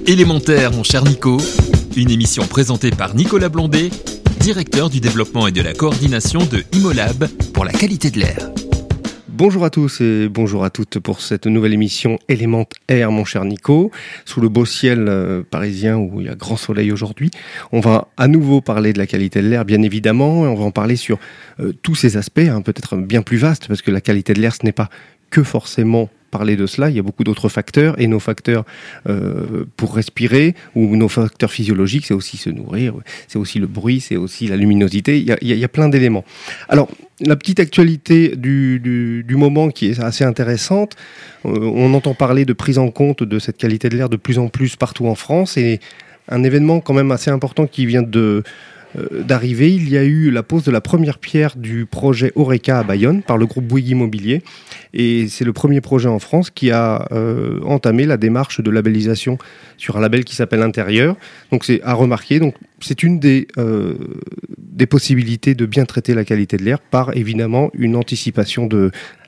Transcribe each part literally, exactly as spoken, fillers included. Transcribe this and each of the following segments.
Élémentaire, mon cher Nico, une émission présentée par Nicolas Blondet, directeur du développement et de la coordination de Imolab pour la qualité de l'air. Bonjour à tous et bonjour à toutes pour cette nouvelle émission Élémentaire, mon cher Nico. Sous le beau ciel euh, parisien où il y a grand soleil aujourd'hui, on va à nouveau parler de la qualité de l'air, bien évidemment, et on va en parler sur euh, tous ces aspects, hein, peut-être bien plus vastes, parce que la qualité de l'air, ce n'est pas que forcément parler de cela, il y a beaucoup d'autres facteurs, et nos facteurs euh, pour respirer, ou nos facteurs physiologiques, c'est aussi se nourrir, c'est aussi le bruit, c'est aussi la luminosité, il y a, il y a, il y a plein d'éléments. Alors, la petite actualité du, du, du moment qui est assez intéressante, euh, on entend parler de prise en compte de cette qualité de l'air de plus en plus partout en France, et un événement quand même assez important qui vient de d'arriver, il y a eu la pose de la première pierre du projet Oreca à Bayonne par le groupe Bouygues Immobilier, et c'est le premier projet en France qui a euh, entamé la démarche de labellisation sur un label qui s'appelle Intérieur. Donc c'est à remarquer, donc c'est une des, euh, des possibilités de bien traiter la qualité de l'air par évidemment une anticipation de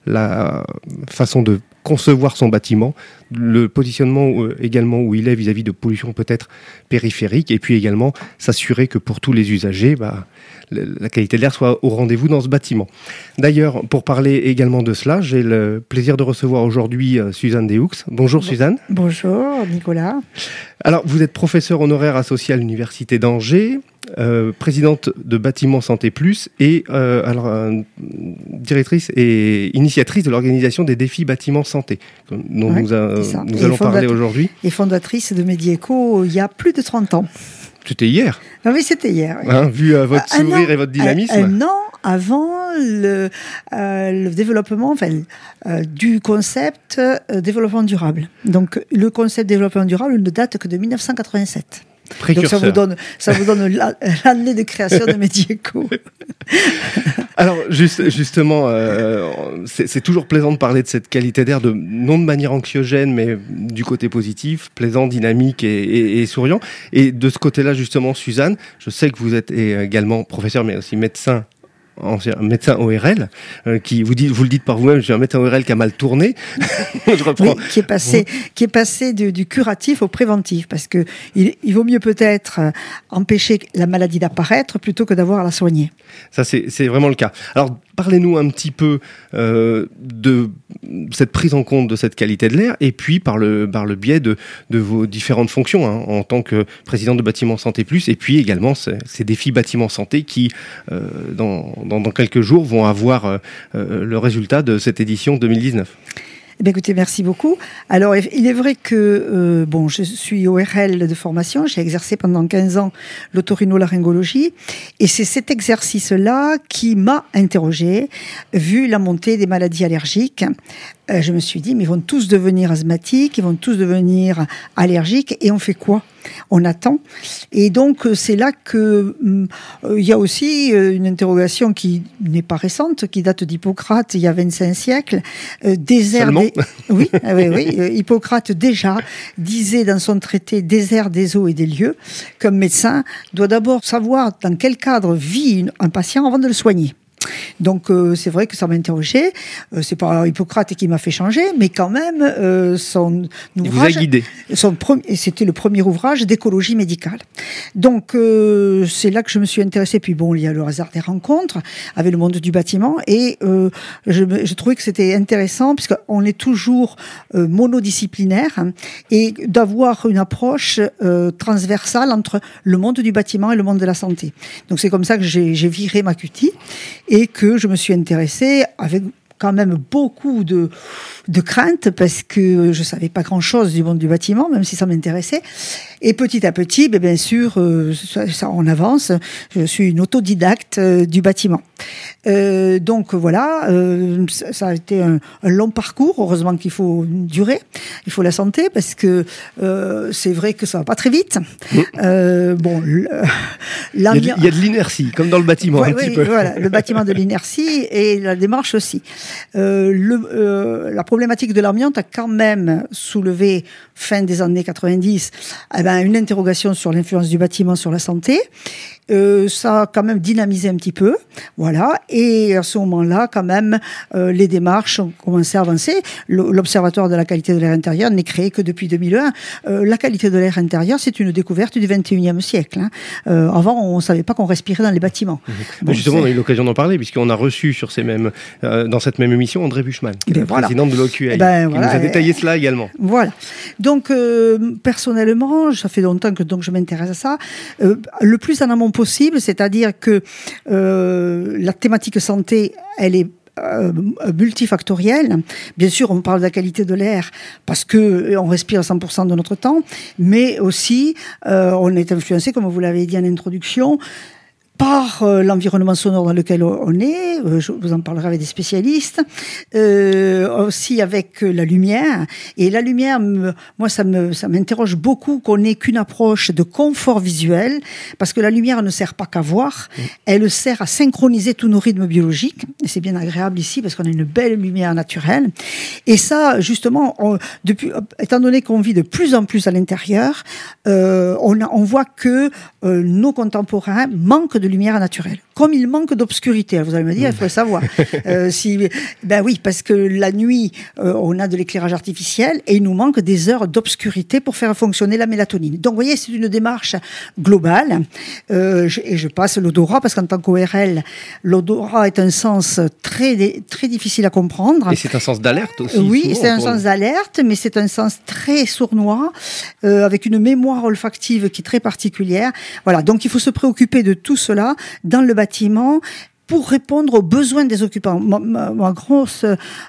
la façon de concevoir son bâtiment, le positionnement euh, également où il est vis-à-vis de pollution peut-être périphérique, et puis également s'assurer que pour tous les usagers, bah, la qualité de l'air soit au rendez-vous dans ce bâtiment. D'ailleurs, pour parler également de cela, j'ai le plaisir de recevoir aujourd'hui euh, Suzanne Déhoux. Bonjour bon, Suzanne. Bonjour Nicolas. Alors, vous êtes professeure honoraire associée à l'Université d'Angers, euh, présidente de Bâtiment Santé Plus et euh, alors, euh, directrice et initiatrice de l'organisation des défis Bâtiment Santé, dont ouais, nous, a, nous allons parler aujourd'hui. Et fondatrice de Medieco il y y a plus de trente ans. C'était hier. Ah oui, c'était hier. Oui. Hein, vu euh, votre sourire an, et votre dynamisme. Un an avant le, euh, le développement, enfin, euh, du concept euh, développement durable. Donc, le concept développement durable ne date que de dix-neuf cent quatre-vingt-sept. Précurseur. Donc ça vous donne, ça vous donne la, l'année de création de Medieco. Alors juste, justement, euh, c'est, c'est toujours plaisant de parler de cette qualité d'air, de, non de manière anxiogène, mais du côté positif, plaisant, dynamique et, et, et souriant. Et de ce côté-là, justement, Suzanne, je sais que vous êtes également professeur, mais aussi médecin. Ancien médecin O R L, euh, qui vous dit, vous le dites par vous-même, j'ai un médecin O R L qui a mal tourné. Je reprends. Oui, qui est passé, qui est passé du, du curatif au préventif, parce que il, il vaut mieux peut-être empêcher la maladie d'apparaître plutôt que d'avoir à la soigner. Ça, c'est, c'est vraiment le cas. Alors, parlez-nous un petit peu euh, de cette prise en compte de cette qualité de l'air, et puis par le par le biais de de vos différentes fonctions hein, en tant que président de Bâtiment Santé Plus, et puis également ces, ces défis Bâtiment Santé qui euh, dans Dans, dans quelques jours, vont avoir euh, euh, le résultat de cette édition deux mille dix-neuf. Eh bien, écoutez, merci beaucoup. Alors, il est vrai que euh, bon, je suis O R L de formation, j'ai exercé pendant quinze ans l'otorhinolaryngologie, et c'est cet exercice-là qui m'a interrogée, vu la montée des maladies allergiques. Euh, je me suis dit, mais ils vont tous devenir asthmatiques, ils vont tous devenir allergiques, et on fait quoi ? On attend. Et donc, c'est là que euh, il y a aussi une interrogation qui n'est pas récente, qui date d'Hippocrate, il y a vingt-cinq siècles. Euh, désert des... Oui, oui, oui. Hippocrate, déjà, disait dans son traité « Désert des eaux et des lieux » qu'un médecin doit d'abord savoir dans quel cadre vit un patient avant de le soigner. Donc euh, c'est vrai que ça m'a interrogé. Euh, c'est pas Hippocrate qui m'a fait changer, mais quand même euh, son ouvrage. Il vous a guidé. Son premier, c'était le premier ouvrage d'écologie médicale. Donc euh, c'est là que je me suis intéressée. Puis bon, il y a le hasard des rencontres avec le monde du bâtiment, et euh, je, je trouvais que c'était intéressant puisqu'on est toujours euh, monodisciplinaire, hein, et d'avoir une approche euh, transversale entre le monde du bâtiment et le monde de la santé. Donc c'est comme ça que j'ai, j'ai viré ma cutie. Et que je me suis intéressée avec quand même beaucoup de, de crainte, parce que je savais pas grand-chose du monde du bâtiment, même si ça m'intéressait. Et petit à petit, bien, bien sûr, euh, ça, ça, on avance. Je suis une autodidacte euh, du bâtiment. Euh, donc voilà, euh, ça, ça a été un, un long parcours. Heureusement qu'il faut durer, il faut la santé, parce que euh, c'est vrai que ça va pas très vite. Mmh. Euh, bon, le, il, y a de, il y a de l'inertie, comme dans le bâtiment, ouais, un oui, petit peu. Voilà, le bâtiment de l'inertie et la démarche aussi. Euh, le, euh, la problématique de l'amiante a quand même soulevé, fin des années quatre-vingt-dix, eh ben, une interrogation sur l'influence du bâtiment sur la santé. euh, ça a quand même dynamisé un petit peu, voilà. Et à ce moment-là, quand même, euh, les démarches ont commencé à avancer. L'Observatoire de la qualité de l'air intérieur n'est créé que depuis deux mille un. Euh, la qualité de l'air intérieur, c'est une découverte du vingt et unième siècle. Hein. Euh, avant, on ne savait pas qu'on respirait dans les bâtiments. Mmh. Bon, justement, c'est... on a eu l'occasion d'en parler, puisqu'on a reçu sur ces mêmes, euh, dans cette même émission André Buchmann, qui est ben la voilà. présidente de l'O Q A, ben qui voilà. nous a détaillé cela également. Voilà. Donc, euh, personnellement, ça fait longtemps que donc, je m'intéresse à ça. Euh, le plus en amont possible, c'est-à-dire que euh, la thématique santé, elle est Euh, multifactorielle. Bien sûr, on parle de la qualité de l'air parce que on respire cent pour cent de notre temps, mais aussi euh, on est influencé, comme vous l'avez dit en introduction, par euh, l'environnement sonore dans lequel on est, euh, je vous en parlerai avec des spécialistes, euh, aussi avec euh, la lumière. Et la lumière, me, moi, ça me, ça m'interroge beaucoup qu'on n'ait qu'une approche de confort visuel, parce que la lumière ne sert pas qu'à voir, mmh. elle sert à synchroniser tous nos rythmes biologiques. Et c'est bien agréable ici, parce qu'on a une belle lumière naturelle. Et ça, justement, on, depuis, étant donné qu'on vit de plus en plus à l'intérieur, euh, on, a, on voit que euh, nos contemporains manquent de de lumière naturelle. Comme il manque d'obscurité, vous allez me dire, il faut le savoir. euh, si, ben oui, parce que la nuit, euh, on a de l'éclairage artificiel et il nous manque des heures d'obscurité pour faire fonctionner la mélatonine. Donc, vous voyez, c'est une démarche globale. Euh, je, et je passe l'odorat parce qu'en tant qu'O R L, l'odorat est un sens très, très difficile à comprendre. Et c'est un sens d'alerte aussi. Oui, c'est un sens d'alerte, mais c'est un sens très sournois, euh, avec une mémoire olfactive qui est très particulière. Voilà, donc il faut se préoccuper de tout cela dans le bâtiment pour répondre aux besoins des occupants. Ma, ma, ma grosse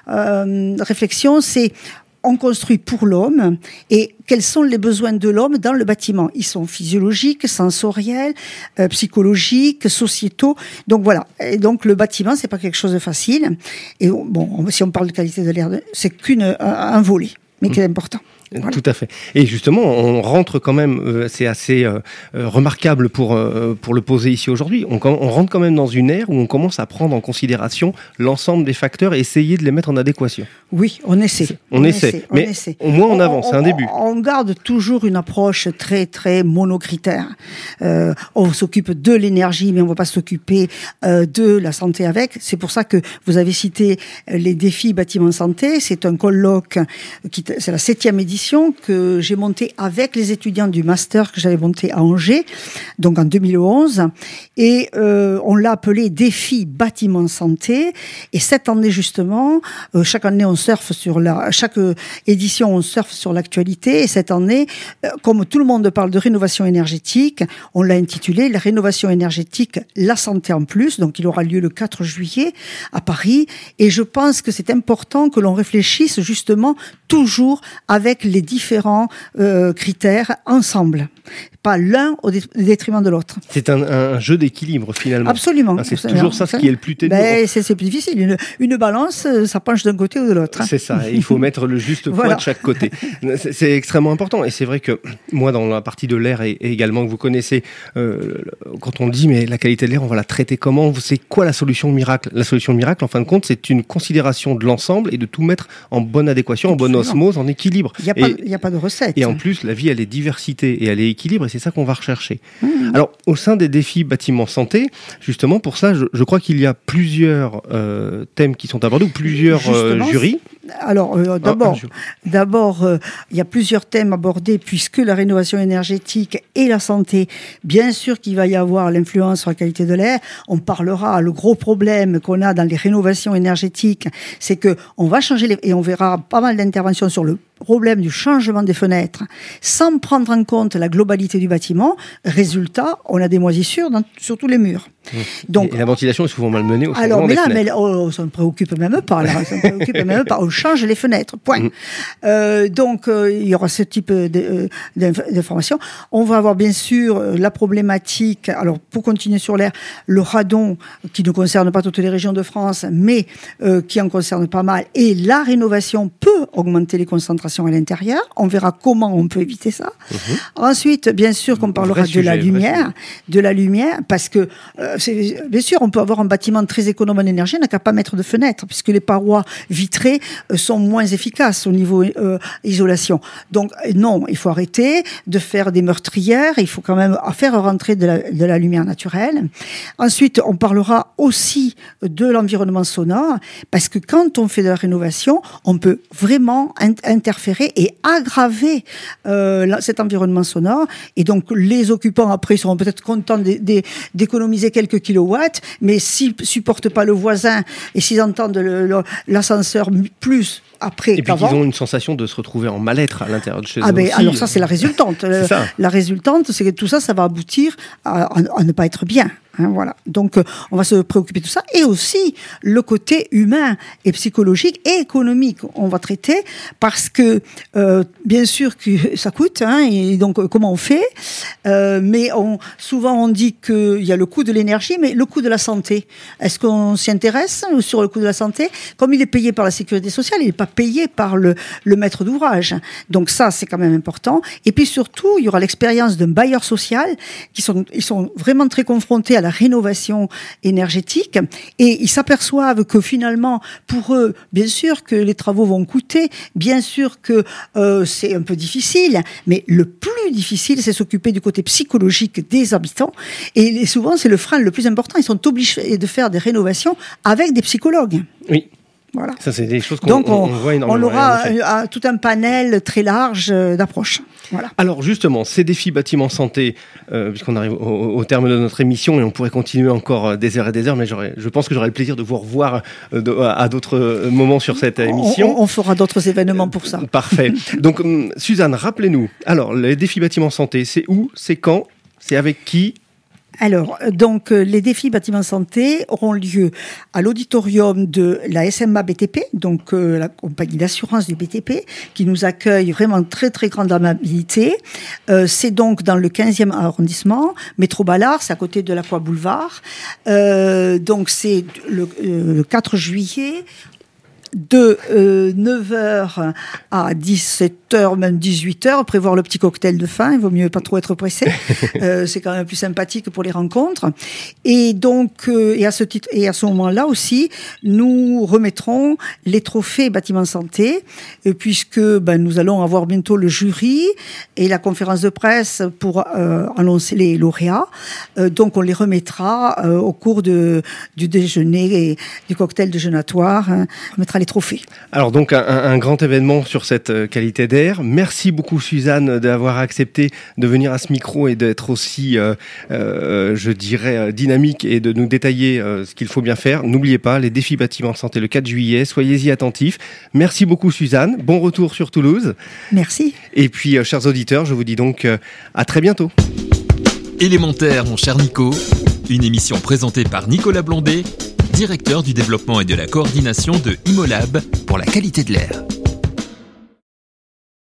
euh, réflexion, c'est on construit pour l'homme et quels sont les besoins de l'homme dans le bâtiment. Ils sont physiologiques, sensoriels, euh, psychologiques, sociétaux. Donc voilà. Et donc le bâtiment, c'est pas quelque chose de facile. Et bon, si on parle de qualité de l'air, c'est qu'une un, un volet, mais mmh. qui est important. Voilà. Tout à fait. Et justement, on rentre quand même, euh, c'est assez euh, remarquable pour, euh, pour le poser ici aujourd'hui, on, on rentre quand même dans une ère où on commence à prendre en considération l'ensemble des facteurs et essayer de les mettre en adéquation. Oui, on essaie. On, on essaie, essaie, mais on essaie. Au moins on, on avance, on, c'est un début. On, on garde toujours une approche très, très monocritère. Euh, on s'occupe de l'énergie, mais on ne va pas s'occuper euh, de la santé avec. C'est pour ça que vous avez cité les défis bâtiment santé. C'est un colloque, qui, c'est la septième édition que j'ai monté avec les étudiants du master que j'avais monté à Angers, donc en deux mille onze, et euh, on l'a appelé Défi Bâtiment Santé. Et cette année justement, euh, chaque année on surfe sur la, chaque édition on surfe sur l'actualité. Et cette année, euh, comme tout le monde parle de rénovation énergétique, on l'a intitulé la rénovation énergétique, la santé en plus. Donc il aura lieu le quatre juillet à Paris. Et je pense que c'est important que l'on réfléchisse justement toujours avec les différents euh, critères ensemble, pas l'un au détriment de l'autre. C'est un, un jeu d'équilibre finalement. Absolument. Ah, c'est absolument. Toujours ça ce qui est le plus ténu. Ben, c'est, c'est plus difficile. Une, une balance, ça penche d'un côté ou de l'autre. Hein. C'est ça. Il faut mettre le juste poids voilà. de chaque côté. C'est, c'est extrêmement important. Et c'est vrai que moi, dans la partie de l'air et, et également que vous connaissez, euh, quand on dit mais la qualité de l'air, on va la traiter comment ? C'est quoi la solution miracle ? La solution miracle, en fin de compte, c'est une considération de l'ensemble et de tout mettre en bonne adéquation, absolument. En bonne osmose, en équilibre. Il n'y a, et, a pas de recette. Et en plus, la vie, elle est diversité et elle est équilibre et c'est ça qu'on va rechercher. Mmh. Alors, au sein des défis bâtiment santé, justement, pour ça, je, je crois qu'il y a plusieurs euh, thèmes qui sont abordés ou plusieurs euh, jurys. Alors, euh, d'abord, ah, d'abord, euh, il y a plusieurs thèmes abordés puisque la rénovation énergétique et la santé, bien sûr qu'il va y avoir l'influence sur la qualité de l'air. On parlera, le gros problème qu'on a dans les rénovations énergétiques, c'est que on va changer les, et on verra pas mal d'interventions sur le problème du changement des fenêtres sans prendre en compte la globalité du bâtiment. Résultat, on a des moisissures dans, sur tous les murs. Mmh. Donc, et la ventilation est souvent malmenée au alors, mais des là, fenêtres. mais oh, ça ne me préoccupe même pas. Là, ça me préoccupe même pas. On change les fenêtres. Point. Mmh. Euh, donc, euh, il y aura ce type de, euh, d'informations. On va avoir bien sûr euh, la problématique. Alors, pour continuer sur l'air, le radon qui ne concerne pas toutes les régions de France, mais euh, qui en concerne pas mal. Et la rénovation peut augmenter les concentrations concentration à l'intérieur. On verra comment on peut éviter ça. Mmh. Ensuite, bien sûr qu'on parlera de la lumière, de la lumière, parce que euh, c'est, bien sûr, on peut avoir un bâtiment très économe en énergie, on n'a qu'à pas mettre de fenêtres, puisque les parois vitrées euh, sont moins efficaces au niveau euh, isolation. Donc non, il faut arrêter de faire des meurtrières. Il faut quand même faire rentrer de la, de la lumière naturelle. Ensuite, on parlera aussi de l'environnement sonore, parce que quand on fait de la rénovation, on peut vraiment in- interférer et aggraver euh, cet environnement sonore. Et donc, les occupants, après, seront peut-être contents d- d- d'économiser quelques kilowatts, mais s'ils ne supportent pas le voisin et s'ils entendent le, le, l'ascenseur plus après et puis qu'ils ont une sensation de se retrouver en mal-être à l'intérieur de chez ah eux ben, aussi. Alors ça, c'est la résultante. c'est ça. La résultante, c'est que tout ça, ça va aboutir à, à, à ne pas être bien. Hein, voilà. Donc, euh, on va se préoccuper de tout ça. Et aussi, le côté humain et psychologique et économique, on va traiter, parce que, euh, bien sûr, que ça coûte, hein, et donc, euh, comment on fait euh, Mais on, souvent, on dit qu'il y a le coût de l'énergie, mais le coût de la santé. Est-ce qu'on s'y intéresse sur le coût de la santé? Comme il est payé par la sécurité sociale, il n'est pas payé par le, le maître d'ouvrage. Donc ça, c'est quand même important. Et puis surtout, il y aura l'expérience d'un bailleur social qui sont, ils sont vraiment très confrontés à la rénovation énergétique et ils s'aperçoivent que finalement, pour eux, bien sûr que les travaux vont coûter, bien sûr que euh, c'est un peu difficile, mais le plus difficile, c'est s'occuper du côté psychologique des habitants. Et souvent, c'est le frein le plus important. Ils sont obligés de faire des rénovations avec des psychologues. Oui. Voilà. Ça, c'est des choses qu'on Donc on, on voit énormément. On aura un, un, tout un panel très large d'approches. Voilà. Alors justement, ces défis bâtiments santé, euh, puisqu'on arrive au, au terme de notre émission et on pourrait continuer encore des heures et des heures, mais je pense que j'aurai le plaisir de vous revoir euh, de, à, à d'autres moments sur cette émission. On, on fera d'autres événements pour ça. Euh, parfait. Donc Suzanne, rappelez-nous, alors les défis bâtiments santé, c'est où, c'est quand, c'est avec qui ? Alors, donc, les défis bâtiments santé auront lieu à l'auditorium de la S M A B T P, donc euh, la compagnie d'assurance du B T P, qui nous accueille vraiment très, très grande amabilité. Euh, c'est donc dans le quinzième arrondissement, métro Ballard, c'est à côté de l'Aqua Boulevard. Euh, donc, c'est le, euh, le quatre juillet. De euh, neuf heures à dix-sept heures, même dix-huit heures, prévoir le petit cocktail de fin, il vaut mieux pas trop être pressé, euh, c'est quand même plus sympathique pour les rencontres. Et donc, euh, et à ce titre, et à ce moment-là aussi, nous remettrons les trophées bâtiments santé, euh, puisque ben, nous allons avoir bientôt le jury et la conférence de presse pour euh, annoncer les lauréats. Euh, donc, on les remettra euh, au cours de, du déjeuner et du cocktail déjeunatoire. Hein, on mettra les trophées. Alors donc un, un grand événement sur cette qualité d'air. Merci beaucoup Suzanne d'avoir accepté de venir à ce micro et d'être aussi, euh, euh, je dirais, dynamique et de nous détailler euh, ce qu'il faut bien faire. N'oubliez pas, les défis bâtiments santé le quatre juillet, soyez-y attentifs. Merci beaucoup Suzanne, bon retour sur Toulouse. Merci. Et puis euh, chers auditeurs, je vous dis donc euh, à très bientôt. Élémentaire, mon cher Nico, une émission présentée par Nicolas Blondet, directeur du développement et de la coordination de Imolab pour la qualité de l'air.